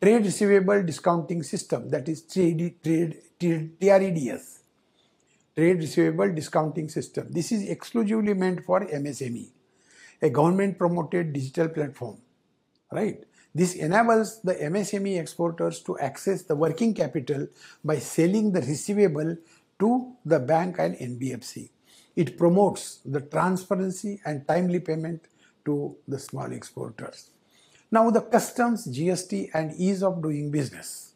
Trade Receivable Discounting System, that is TREDS. Trade Receivable Discounting System. This is exclusively meant for MSME, a government-promoted digital platform, right? This enables the MSME exporters to access the working capital by selling the receivable to the bank and NBFC. It promotes the transparency and timely payment to the small exporters. Now the customs, GST and ease of doing business.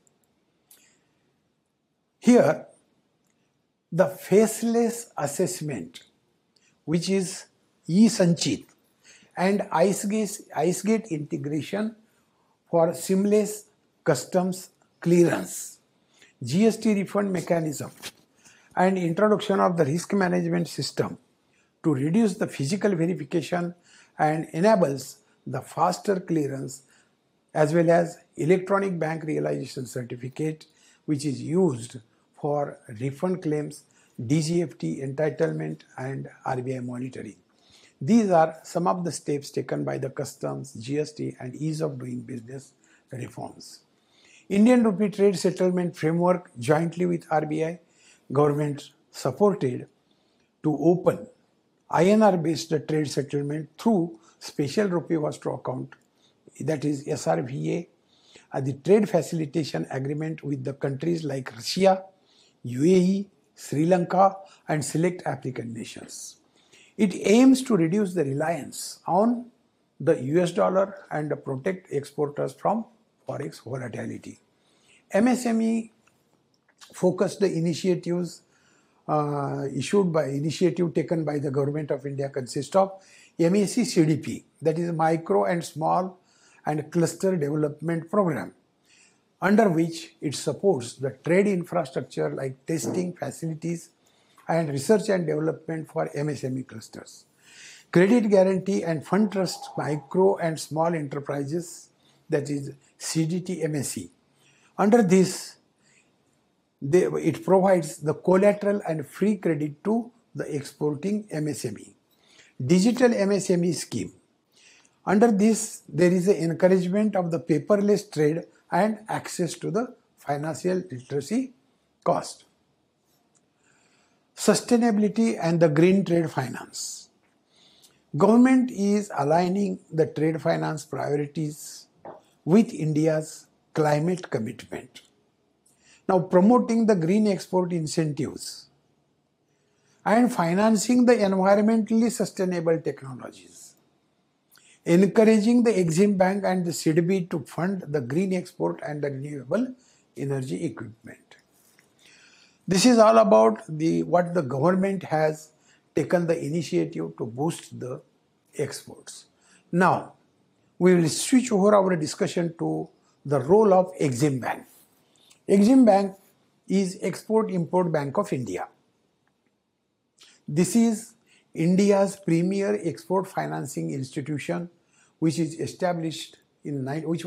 Here, the faceless assessment, which is eSanchit, and IceGate integration for seamless customs clearance, GST refund mechanism, and introduction of the risk management system to reduce the physical verification and enables the faster clearance, as well as electronic bank realization certificate, which is used for refund claims, DGFT entitlement and RBI monitoring. These are some of the steps taken by the customs, GST and ease of doing business reforms. Indian Rupee Trade Settlement Framework jointly with RBI, government supported to open INR based trade settlement through Special Rupee Escrow Account, that is SRVA, the trade facilitation agreement with the countries like Russia, UAE, Sri Lanka and select African nations. It aims to reduce the reliance on the US dollar and protect exporters from forex volatility. MSME focused initiatives initiative taken by the Government of India consist of MAC CDP, that is Micro and Small and Cluster Development Program, under which it supports the trade infrastructure like testing facilities and research and development for MSME clusters. Credit Guarantee and Fund Trust Micro and Small Enterprises, that is CDT-MSE. Under this, it provides the collateral and free credit to the exporting MSME. Digital MSME scheme. Under this, there is an encouragement of the paperless trade and access to the financial literacy cost. Sustainability and the green trade finance. Government is aligning the trade finance priorities with India's climate commitment. Now promoting the green export incentives and financing the environmentally sustainable technologies. Encouraging the Exim Bank and the SIDBI to fund the green export and the renewable energy equipment. This is all about what the government has taken the initiative to boost the exports. Now, we will switch over our discussion to the role of Exim Bank. Exim Bank is Export-Import Bank of India. This is India's premier export financing institution, which was established in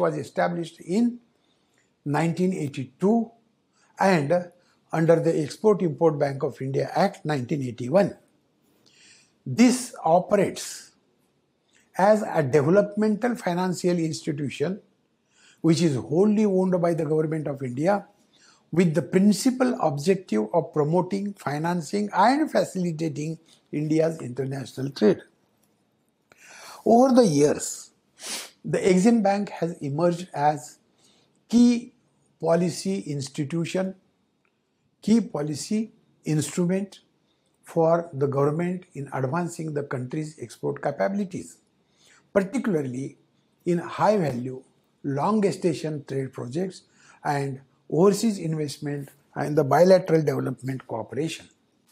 1982 and under the Export-Import Bank of India Act 1981. This operates as a developmental financial institution which is wholly owned by the Government of India with the principal objective of promoting, financing and facilitating India's international trade. Over the years, the Exim Bank has emerged as key policy institution, key policy instrument for the government in advancing the country's export capabilities, particularly in high-value, long-gestation trade projects and overseas investment and the bilateral development cooperation.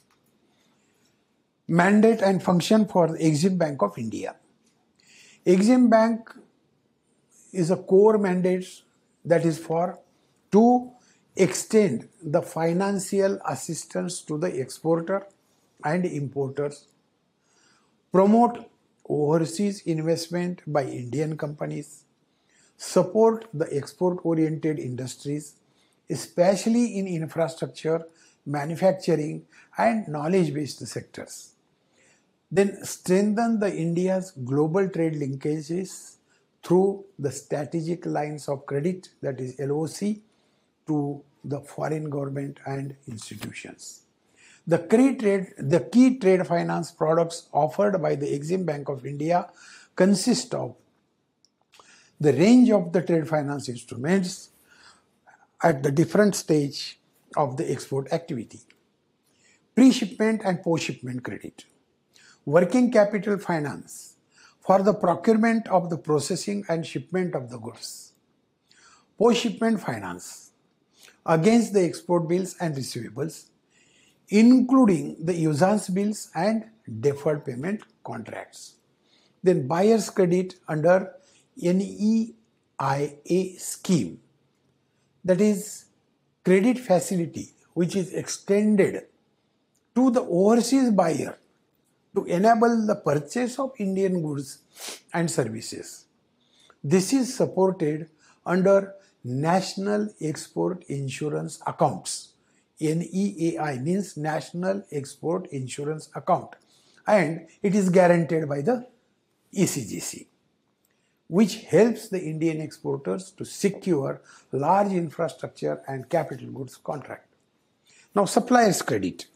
Mandate and function for the Exim Bank of India. Exim Bank is a core mandate that is to extend the financial assistance to the exporter and importers, promote overseas investment by Indian companies, support the export-oriented industries, especially in infrastructure, manufacturing and knowledge-based sectors. Then strengthen the India's global trade linkages through the strategic lines of credit, that is LOC, to the foreign government and institutions. The key trade finance products offered by the Exim Bank of India consist of the range of the trade finance instruments at the different stage of the export activity. Pre-shipment and post-shipment credit. Working capital finance for the procurement of the processing and shipment of the goods. Post-shipment finance against the export bills and receivables, including the usance bills and deferred payment contracts. Then buyer's credit under NEIA scheme, that is credit facility which is extended to the overseas buyer to enable the purchase of Indian goods and services. This is supported under National Export Insurance Accounts. NEAI means National Export Insurance Account, and it is guaranteed by the ECGC, which helps the Indian exporters to secure large infrastructure and capital goods contract. Now, suppliers credit.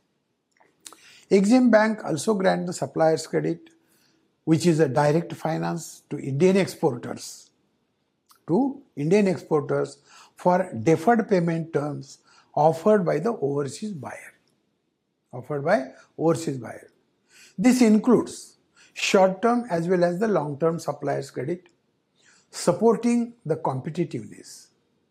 Exim Bank also grants the suppliers credit, which is a direct finance to Indian exporters for deferred payment terms offered by the overseas buyer. This includes short-term as well as the long-term suppliers credit, supporting the competitiveness.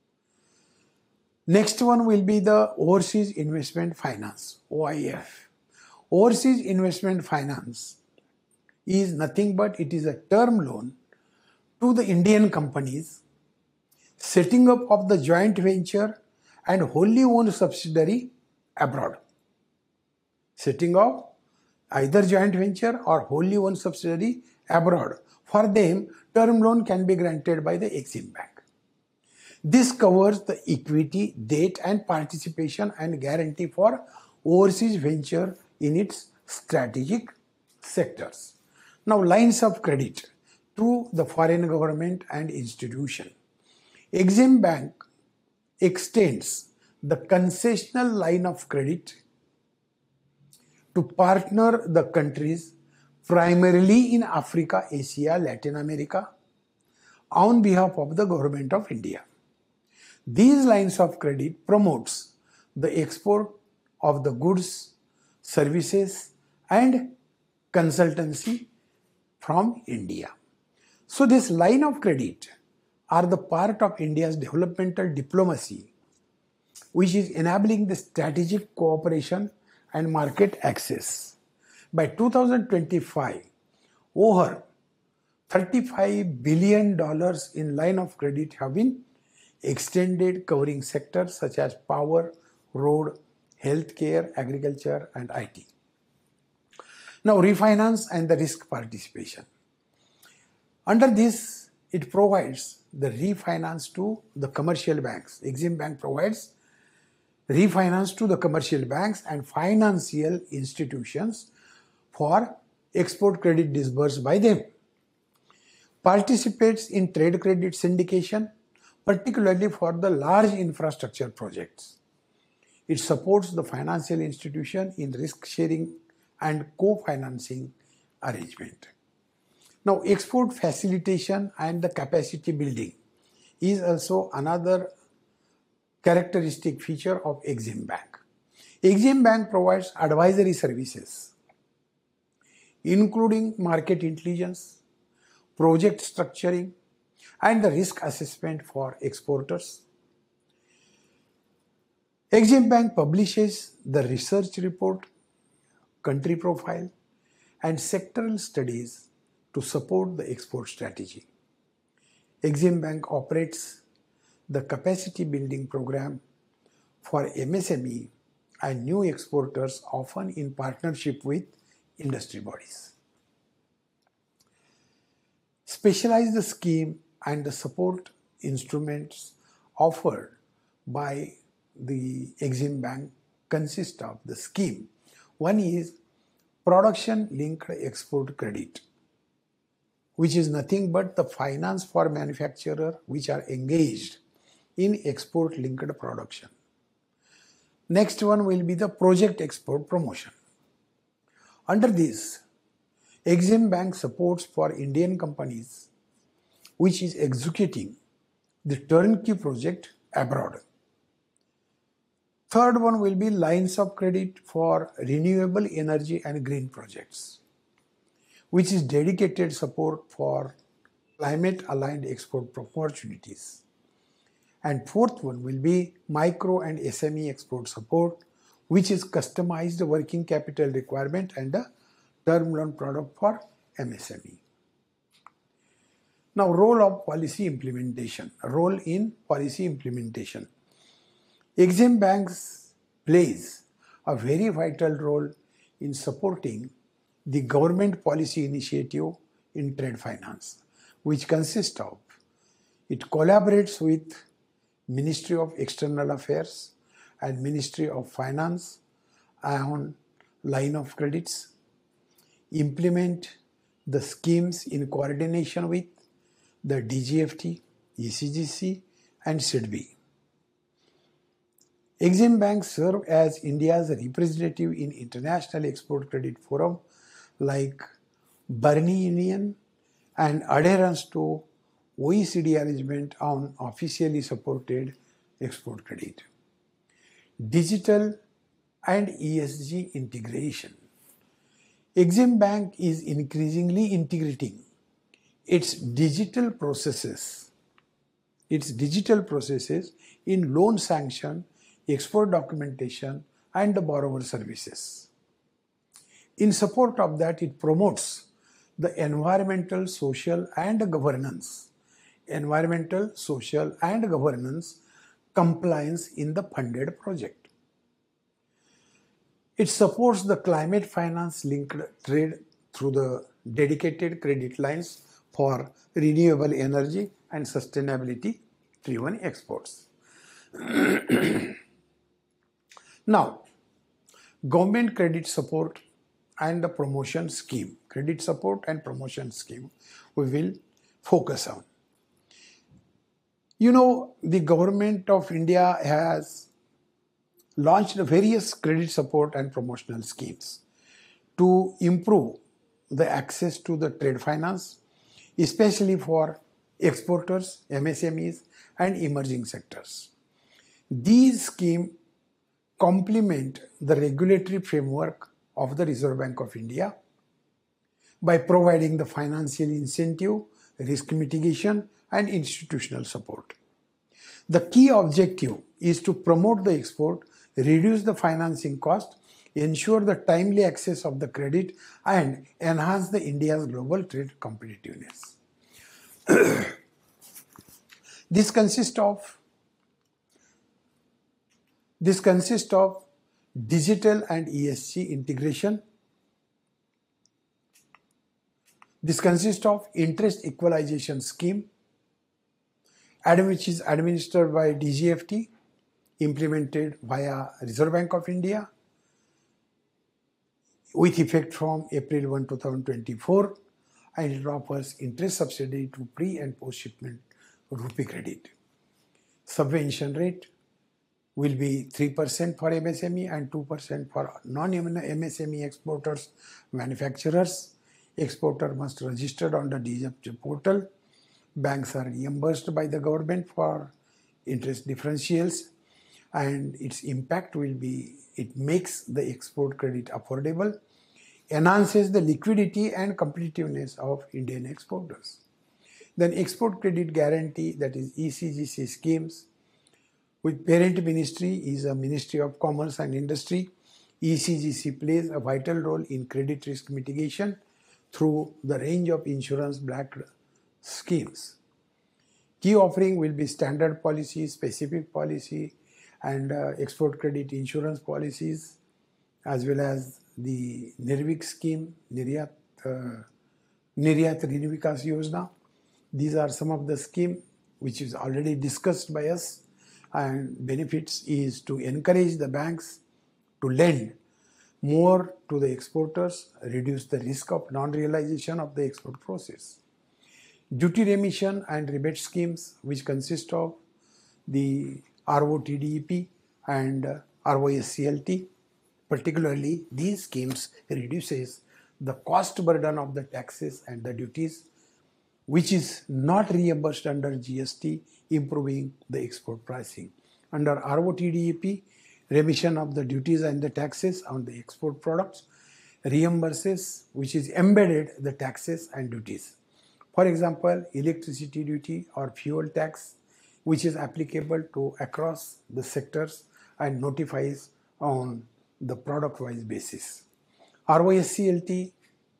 Next one will be the Overseas Investment Finance, OIF. Overseas Investment Finance is nothing but it is a term loan to the Indian companies setting up of the joint venture and wholly owned subsidiary abroad. Setting up either joint venture or wholly owned subsidiary abroad. For them, term loan can be granted by the Exim Bank. This covers the equity, debt and participation and guarantee for overseas venture in its strategic sectors. Now, lines of credit to the foreign government and institution. Exim Bank extends the concessional line of credit to partner the countries primarily in Africa, Asia, Latin America on behalf of the government of India. These lines of credit promotes the export of the goods, services and consultancy from India. So this line of credit are the part of India's developmental diplomacy, which is enabling the strategic cooperation and market access. By 2025, over $35 billion in line of credit have been extended, covering sectors such as power, road, healthcare, agriculture and IT. Now, refinance and the risk participation. Under this, it provides the refinance to the commercial banks. Exim Bank provides refinance to the commercial banks and financial institutions for export credit disbursed by them. Participates in trade credit syndication, particularly for the large infrastructure projects. It supports the financial institution in risk sharing and co-financing arrangement. Now, export facilitation and the capacity building is also another characteristic feature of Exim Bank. Exim Bank provides advisory services, including market intelligence, project structuring, and the risk assessment for exporters. Exim Bank publishes the research report, country profile, and sectoral studies to support the export strategy. Exim Bank operates the capacity building program for MSME and new exporters, often in partnership with industry bodies. Specialized scheme and the support instruments offered by the Exim Bank consist of the scheme. One is production linked export credit, which is nothing but the finance for manufacturers which are engaged in export-linked production. Next one will be the project export promotion. Under this, Exim Bank supports for Indian companies which is executing the turnkey project abroad. Third one will be lines of credit for renewable energy and green projects, which is dedicated support for climate-aligned export opportunities. And fourth one will be micro and SME export support, which is customized working capital requirement and a term loan product for MSME. Now, role of policy implementation. Role in policy implementation. Exim Banks plays a very vital role in supporting the government policy initiative in trade finance, which consists of, it collaborates with Ministry of External Affairs and Ministry of Finance on line of credits, implement the schemes in coordination with the DGFT, ECGC and SIDBI. Exim Bank serve as India's representative in International Export Credit Forum like Berne Union and adherence to OECD arrangement on officially supported export credit. Digital and ESG integration. Exim Bank is increasingly integrating its digital processes in loan sanction, export documentation and the borrower services. In support of that, it promotes the environmental, social and governance compliance in the funded project. It supports the climate finance linked trade through the dedicated credit lines for renewable energy and sustainability driven exports. Now, government credit support and the promotion scheme. Credit support and promotion scheme we will focus on. You know, the government of India has launched various credit support and promotional schemes to improve the access to the trade finance, especially for exporters, MSMEs and emerging sectors. These schemes complement the regulatory framework of the Reserve Bank of India by providing the financial incentive, risk mitigation and institutional support. The key objective is to promote the export, reduce the financing cost, ensure the timely access of the credit and enhance the India's global trade competitiveness. This consists of digital and ESG integration. This consists of interest equalization scheme, which is administered by DGFT, implemented via Reserve Bank of India with effect from April 1, 2024, and it offers interest subsidy to pre and post shipment rupee credit. Subvention rate will be 3% for MSME and 2% for non-MSME exporters, manufacturers. Exporter must register on the DGFT portal. Banks are reimbursed by the government for interest differentials, and its impact will be, it makes the export credit affordable, enhances the liquidity and competitiveness of Indian exporters. Then export credit guarantee, that is ECGC schemes, with parent ministry is a Ministry of Commerce and Industry. ECGC plays a vital role in credit risk mitigation through the range of insurance-backed schemes. Key offering will be standard policy, specific policy, and export credit insurance policies, as well as the NIRVIK scheme, Niryat Rin Vikas Yojana. These are some of the scheme which is already discussed by us, and benefits is to encourage the banks to lend more to the exporters, reduce the risk of non-realization of the export process. duty remission and rebate schemes, which consist of the ROTDEP and ROSCLT. Particularly, these schemes reduces the cost burden of the taxes and the duties, which is not reimbursed under GST, improving the export pricing. Under ROTDEP, remission of the duties and the taxes on the export products reimburses, which is embedded, the taxes and duties. For example, electricity duty or fuel tax, which is applicable to across the sectors and notifies on the product-wise basis. ROSCLT,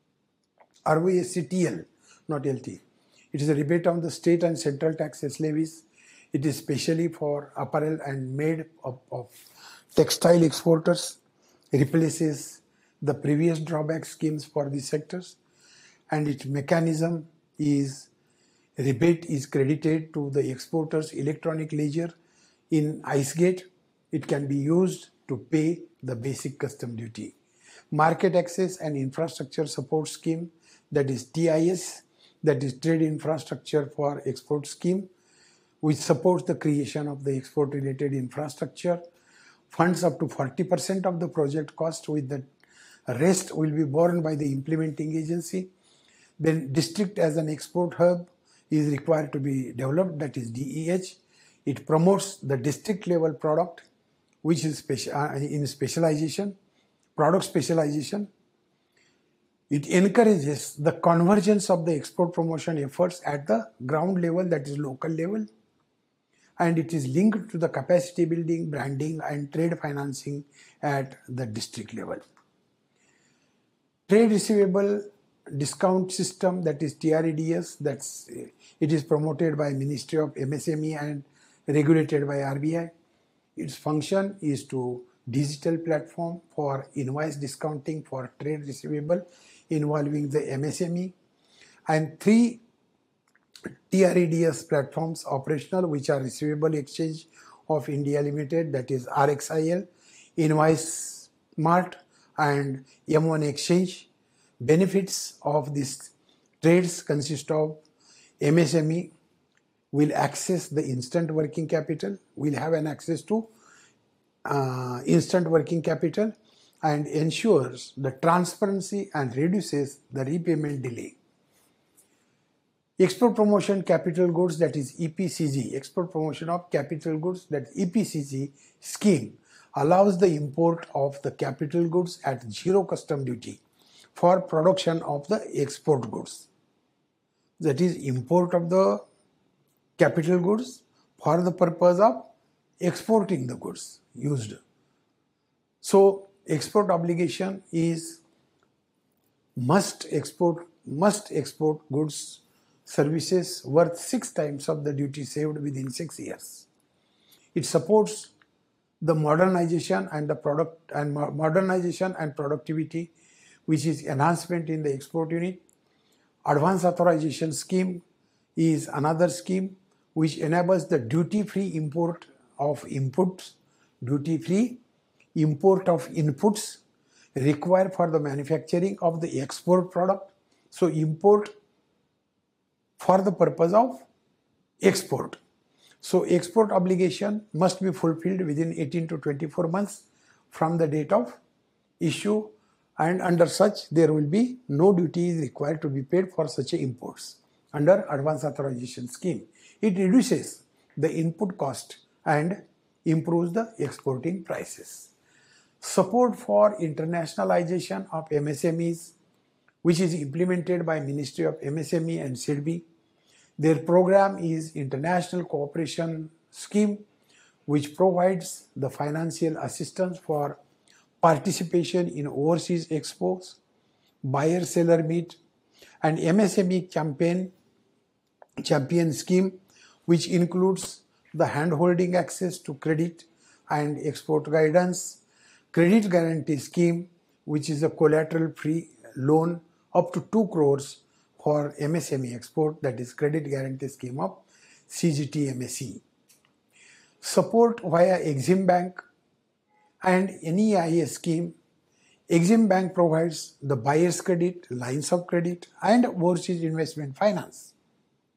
ROSCTL, not LT. It is a rebate on the state and central taxes levies. It is specially for apparel and made of textile exporters, replaces the previous drawback schemes for these sectors, and its mechanism is rebate is credited to the exporter's electronic ledger in IceGate. It can be used to pay the basic custom duty. Market Access and Infrastructure Support Scheme, that is TIS, that is Trade Infrastructure for Export Scheme, which supports the creation of the export related infrastructure, funds up to 40% of the project cost, with the rest will be borne by the implementing agency. Then district as an export hub is required to be developed, that is DEH. It promotes the district level product, which is in specialization, product specialization. It encourages the convergence of the export promotion efforts at the ground level, that is local level, and it is linked to the capacity building, branding and trade financing at the district level. Trade receivable discount system, that is TREDS, it is promoted by Ministry of MSME and regulated by RBI. Its function is to digital platform for invoice discounting for trade receivable involving the MSME, and 3 TREDS platforms operational, which are Receivable Exchange of India Limited, that is RXIL, Invoice Mart and M1 Exchange. Benefits of these trades consist of MSME will access the instant working capital, will have an access to instant working capital, and ensures the transparency and reduces the repayment delay. Export Promotion Capital Goods, that is EPCG, Export Promotion of Capital Goods, that EPCG scheme allows the import of the capital goods at zero custom duty for production of the export goods. That is import of the capital goods for the purpose of exporting the goods used. So export obligation is must export goods services worth 6 times of the duty saved within 6 years. It supports the modernization and productivity, which is enhancement in the export unit. Advance authorization scheme is another scheme which enables the duty-free import of inputs, duty-free import of inputs required for the manufacturing of the export product. So import for the purpose of export. So export obligation must be fulfilled within 18 to 24 months from the date of issue, and under such there will be no duty required to be paid for such imports under advance authorization scheme. It reduces the input cost and improves the exporting prices. Support for internationalization of MSMEs, which is implemented by Ministry of MSME and SIDBI. Their program is International Cooperation Scheme, which provides the financial assistance for participation in overseas expos, buyer-seller meet, and MSME champion scheme, which includes the hand-holding access to credit and export guidance, credit guarantee scheme, which is a collateral-free loan up to 2 crores for MSME export, that is credit guarantee scheme of CGTMSE. Support via Exim Bank and NEIS scheme. Exim Bank provides the buyer's credit, lines of credit, and overseas investment finance.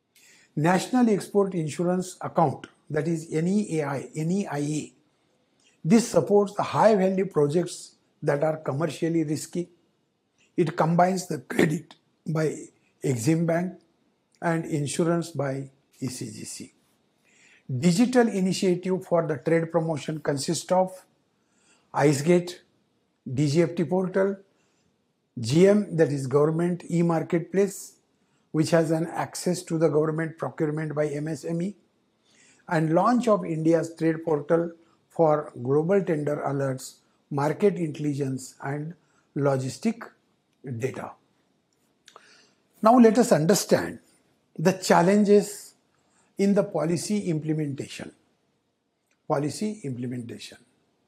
National Export Insurance Account, that is NEIA. This supports the high value projects that are commercially risky. It combines the credit by Exim Bank and insurance by ECGC. Digital initiative for the trade promotion consists of IceGate, DGFT portal, GM, that is government e-marketplace, which has an access to the government procurement by MSME, and launch of India's trade portal for global tender alerts, market intelligence and logistic data. Now let us understand the challenges in the policy implementation. Policy implementation.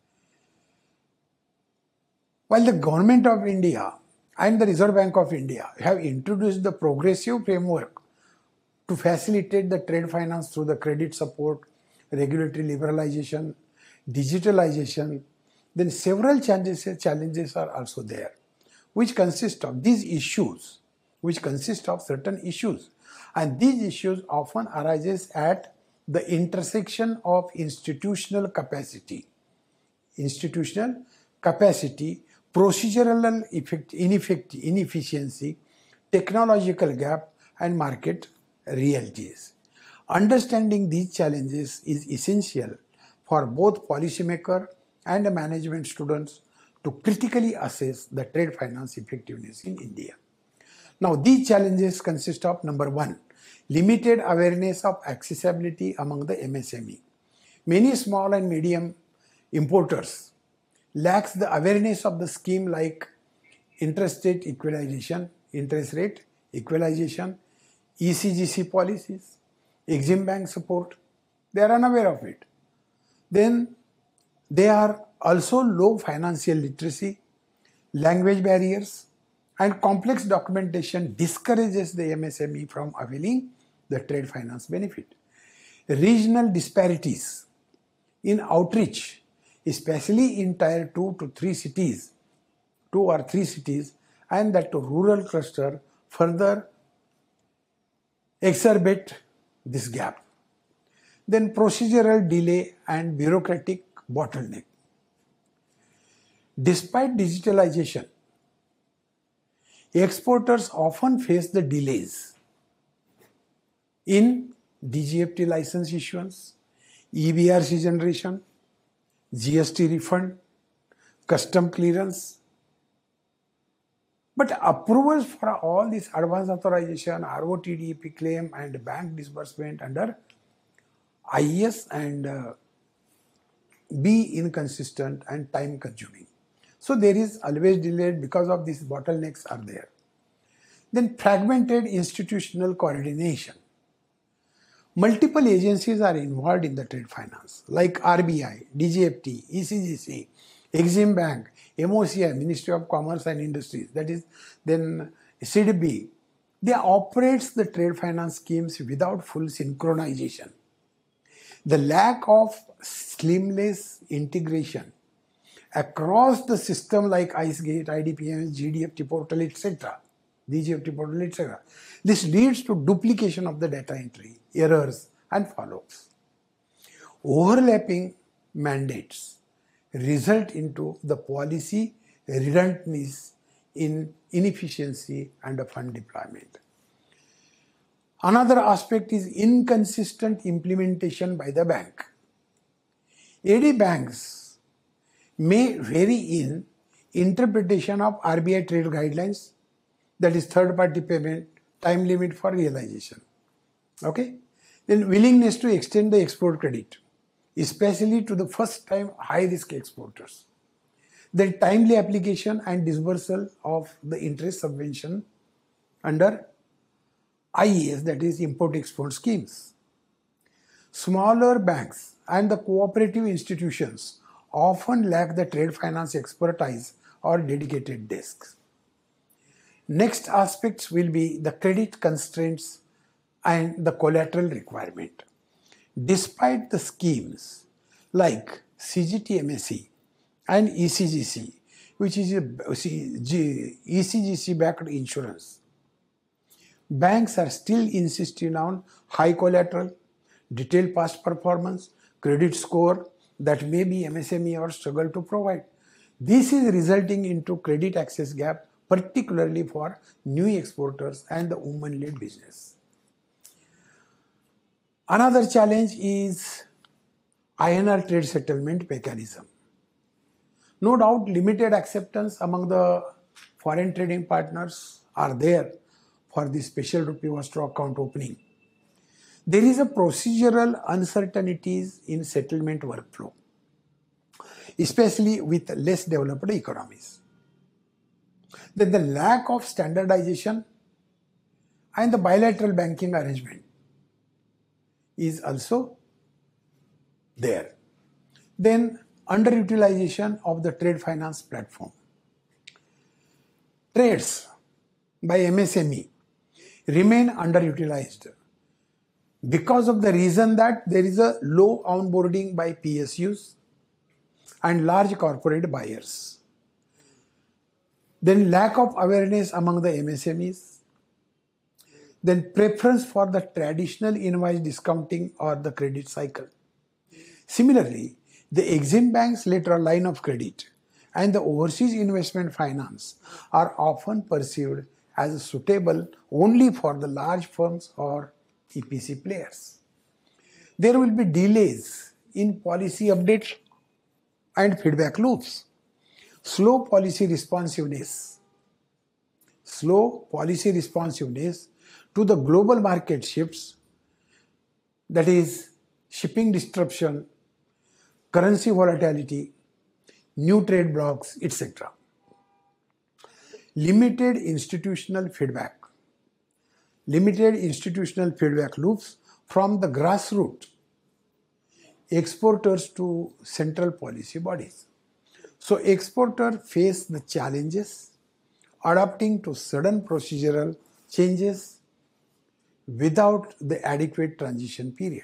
While the Government of India and the Reserve Bank of India have introduced the progressive framework to facilitate the trade finance through the credit support, regulatory liberalization, digitalization, then several challenges are also there, which consist of certain issues. And these issues often arises at the intersection of institutional capacity, procedural inefficiency, technological gap, and market realities. Understanding these challenges is essential for both policymakers and management students to critically assess the trade finance effectiveness in India. Now, these challenges consist of number one, limited awareness of accessibility among the MSME. Many small and medium importers lacks the awareness of the scheme like interest rate equalization, ECGC policies, Exim Bank support. They are unaware of it. Then they are also low financial literacy, language barriers, and complex documentation discourages the MSME from availing the trade finance benefit. Regional disparities in outreach, especially in tier 2 or 3 cities, and that rural cluster further exacerbate this gap. Then procedural delay and bureaucratic bottleneck. Despite digitalization, exporters often face the delays in DGFT license issuance, EBRC generation, GST refund, custom clearance. But approvals for all this advance authorization, ROTDEP claim and bank disbursement under IES and be inconsistent and time consuming. So there is always delayed because of these bottlenecks are there. Then fragmented institutional coordination. Multiple agencies are involved in the trade finance like RBI, DGFT, ECGC, Exim Bank, MOCI, Ministry of Commerce and Industries, that is then CDB. They operate the trade finance schemes without full synchronization. The lack of seamless integration across the system like IceGate, IDPMS, GDFT portal, etc., DGFT portal, etc. This leads to duplication of the data entry, errors, and follow-ups. Overlapping mandates result into the policy redundancies in inefficiency and fund deployment. Another aspect is inconsistent implementation by the bank. AD banks may vary in interpretation of RBI trade guidelines, that is third-party payment, time limit for realization. Okay? Then willingness to extend the export credit, especially to the first-time high-risk exporters. Then timely application and disbursal of the interest subvention under IES, that is import-export schemes. Smaller banks and the cooperative institutions often lack the trade finance expertise or dedicated desks. Next aspects will be the credit constraints and the collateral requirement. Despite the schemes like CGTMSE and ECGC, which is a ECGC-backed insurance, Banks are still insisting on high collateral, detailed past performance, credit score that maybe MSME or struggle to provide. This is resulting into credit access gap, particularly for new exporters and the women-led business. Another challenge is INR trade settlement mechanism. No doubt limited acceptance among the foreign trading partners are there for the special rupee escrow account opening. There is a procedural uncertainties in settlement workflow, especially with less developed economies. Then the lack of standardization and the bilateral banking arrangement is also there. Then underutilization of the trade finance platform. Trades by MSME remain underutilized because of the reason that there is a low onboarding by PSUs and large corporate buyers. Then lack of awareness among the MSMEs. Then preference for the traditional invoice discounting or the credit cycle. Similarly, the Exim Bank's lateral line of credit and the overseas investment finance are often perceived as suitable only for the large firms or EPC players. There will be delays in policy updates and feedback loops. Slow policy responsiveness to the global market shifts, that is shipping disruption, currency volatility, new trade blocks, etc. Limited institutional feedback loops from the grassroots exporters to central policy bodies. So exporters face the challenges adapting to sudden procedural changes without the adequate transition period.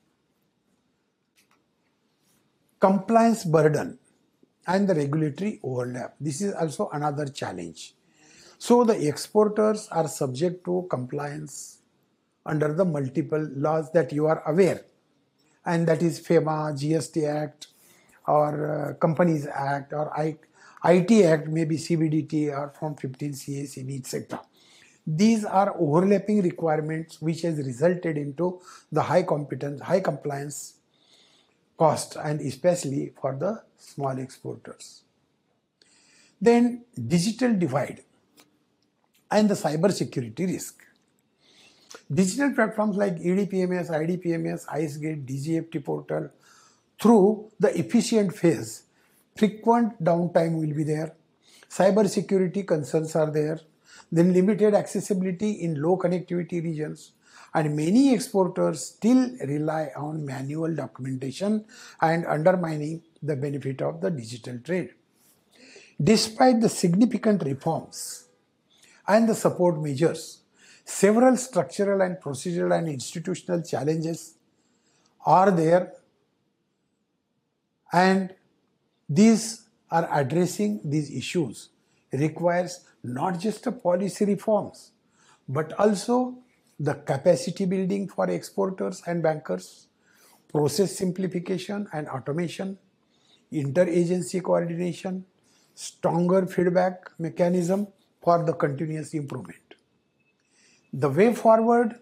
Compliance burden and the regulatory overlap. This is also another challenge. So the exporters are subject to compliance under the multiple laws that you are aware, and that is FEMA, GST Act, or Companies Act, or IT Act, maybe CBDT, or Form 15 CACB, etc. These are overlapping requirements which has resulted into the high compliance cost, and especially for the small exporters. Then digital divide and the cyber security risk. Digital platforms like EDPMS, IDPMS, IceGate, DGFT portal, through the efficient phase, frequent downtime will be there. Cyber security concerns are there. Then limited accessibility in low connectivity regions. And many exporters still rely on manual documentation and undermining the benefit of the digital trade. Despite the significant reforms and the support measures, several structural and procedural and institutional challenges are there, and these are addressing these issues requires not just a policy reforms, but also the capacity building for exporters and bankers, process simplification and automation, interagency coordination, stronger feedback mechanism for the continuous improvement. The way forward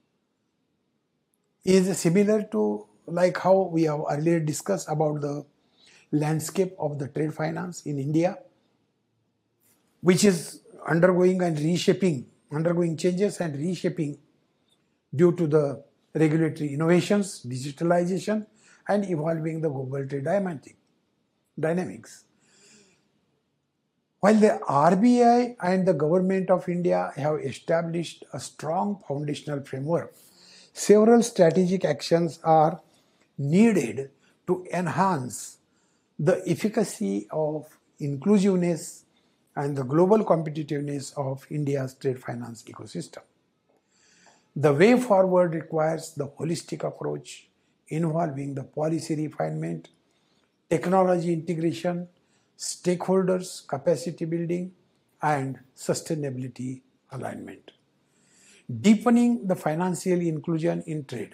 is similar to like how we have earlier discussed about the landscape of the trade finance in India, which is undergoing changes and reshaping due to the regulatory innovations, digitalization, and evolving the global trade dynamics. While the RBI and the Government of India have established a strong foundational framework, several strategic actions are needed to enhance the efficacy of inclusiveness and the global competitiveness of India's trade finance ecosystem. The way forward requires the holistic approach involving the policy refinement, technology integration, stakeholders, capacity building, and sustainability alignment. Deepening the financial inclusion in trade.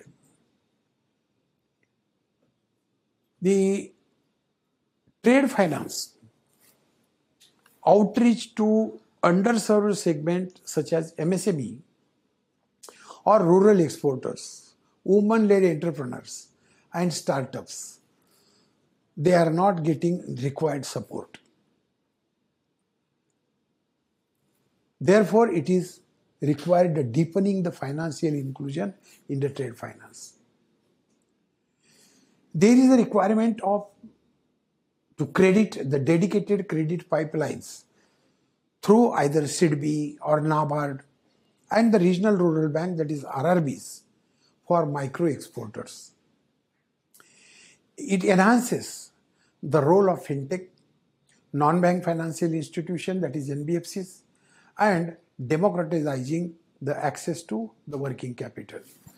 The trade finance outreach to underserved segments such as MSME or rural exporters, women-led entrepreneurs and startups, they are not getting required support. Therefore, it is required deepening the financial inclusion in the trade finance. There is a requirement to credit the dedicated credit pipelines through either SIDBI or NABARD and the regional rural bank, that is RRBs, for micro exporters. It enhances the role of fintech, non-bank financial institution, that is NBFCs, and democratizing the access to the working capital.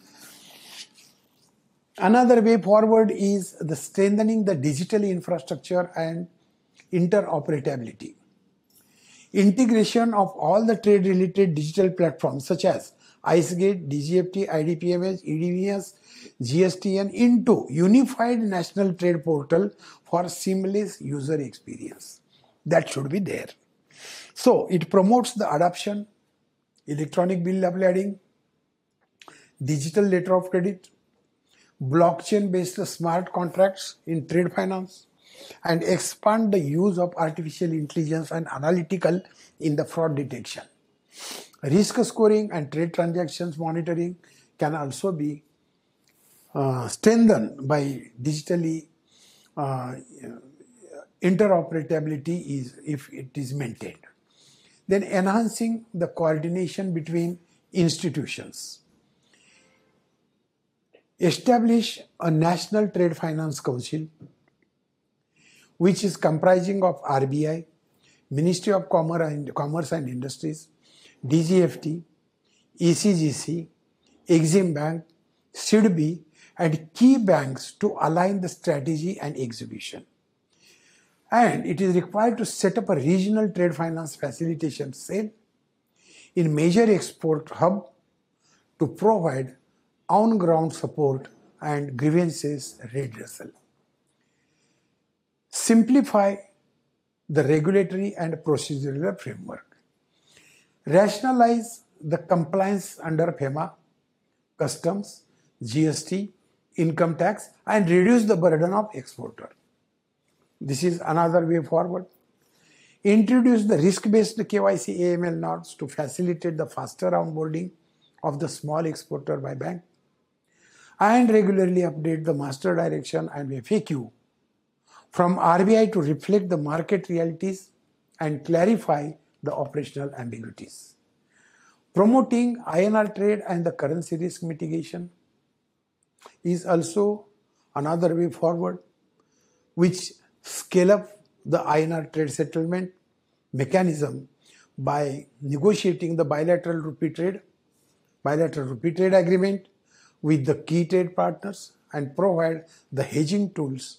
Another way forward is the strengthening the digital infrastructure and interoperability. Integration of all the trade-related digital platforms such as IceGate, DGFT, IDPMS, EDVS, GSTN into unified national trade portal for seamless user experience. That should be there. So it promotes the adoption, electronic bill uploading, digital letter of credit, blockchain-based smart contracts in trade finance, and expand the use of artificial intelligence and analytical in the fraud detection. Risk scoring and trade transactions monitoring can also be strengthened by digitally interoperability if it is maintained. Then enhancing the coordination between institutions. Establish a National Trade Finance Council which is comprising of RBI, Ministry of Commerce and Industries, DGFT, ECGC, Exim Bank, SIDBI, and key banks to align the strategy and execution. And it is required to set up a regional trade finance facilitation cell in major export hub to provide on-ground support and grievances redressal. Simplify the regulatory and procedural framework. Rationalize the compliance under FEMA, customs, GST, income tax, and reduce the burden of exporter. This is another way forward. Introduce the risk-based KYC AML norms to facilitate the faster onboarding of the small exporter by bank, and regularly update the master direction and FAQ from RBI to reflect the market realities and clarify the operational ambiguities. Promoting INR trade and the currency risk mitigation is also another way forward, which scale up the INR trade settlement mechanism by negotiating the bilateral rupee trade agreement with the key trade partners and provide the hedging tools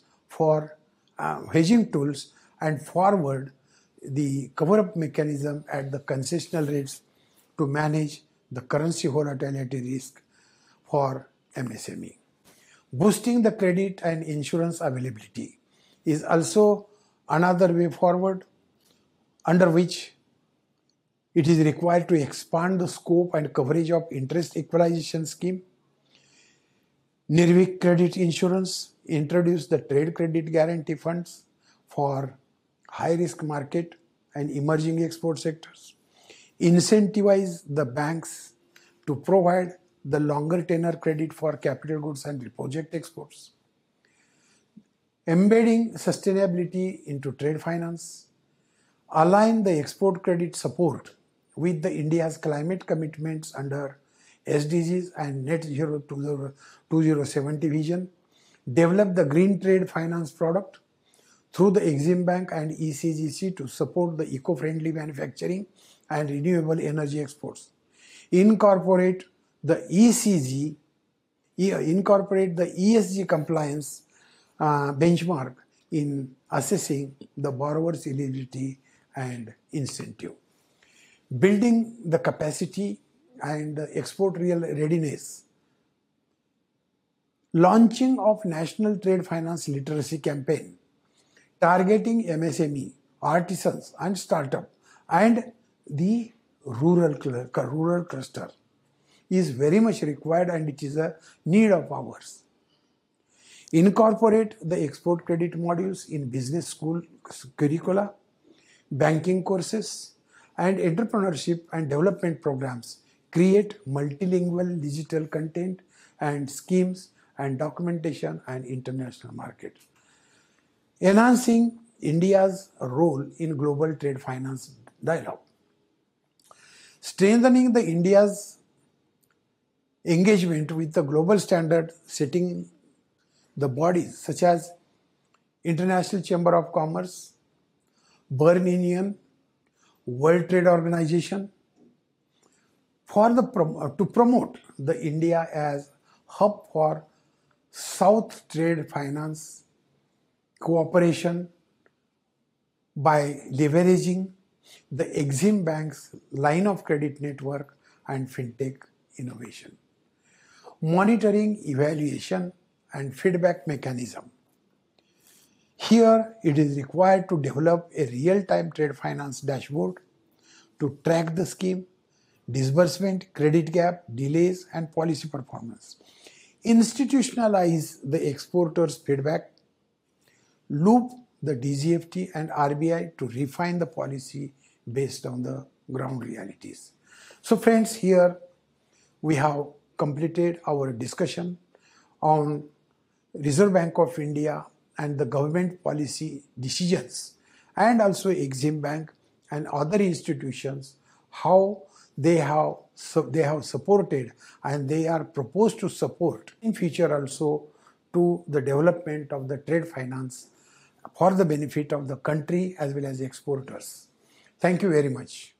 and forward the cover-up mechanism at the concessional rates to manage the currency volatility risk for MSME. Boosting the credit and insurance availability is also another way forward, under which it is required to expand the scope and coverage of interest equalization scheme, NIRVIC credit insurance, introduce the trade credit guarantee funds for high-risk market and emerging export sectors, incentivize the banks to provide the longer tenor credit for capital goods and project exports, embedding sustainability into trade finance, align the export credit support with the India's climate commitments under SDGs and Net Zero 2070 vision, develop the green trade finance product through the Exim Bank and ECGC to support the eco-friendly manufacturing and renewable energy exports, incorporate the ESG compliance benchmark in assessing the borrower's eligibility and incentive. Building the capacity and export real readiness. Launching of National Trade Finance Literacy Campaign targeting MSME, artisans and startup and the rural cluster is very much required, and it is a need of ours. Incorporate the export credit modules in business school curricula, banking courses, and entrepreneurship and development programs. Create multilingual digital content and schemes and documentation and international market. Enhancing India's role in global trade finance dialogue. Strengthening the India's engagement with the global standard setting the bodies such as International Chamber of Commerce, Berne Union, World Trade Organization, to promote the India as hub for South trade finance cooperation by leveraging the Exim Bank's line of credit network and fintech innovation. Monitoring, evaluation, and feedback mechanism. Here, it is required to develop a real-time trade finance dashboard to track the scheme, disbursement, credit gap, delays, and policy performance. Institutionalize the exporter's feedback. Loop the DGFT and RBI to refine the policy based on the ground realities. So friends, here we have completed our discussion on Reserve Bank of India and the government policy decisions, and also Exim Bank and other institutions, how they have supported and they are proposed to support in future also to the development of the trade finance for the benefit of the country as well as exporters. Thank you very much.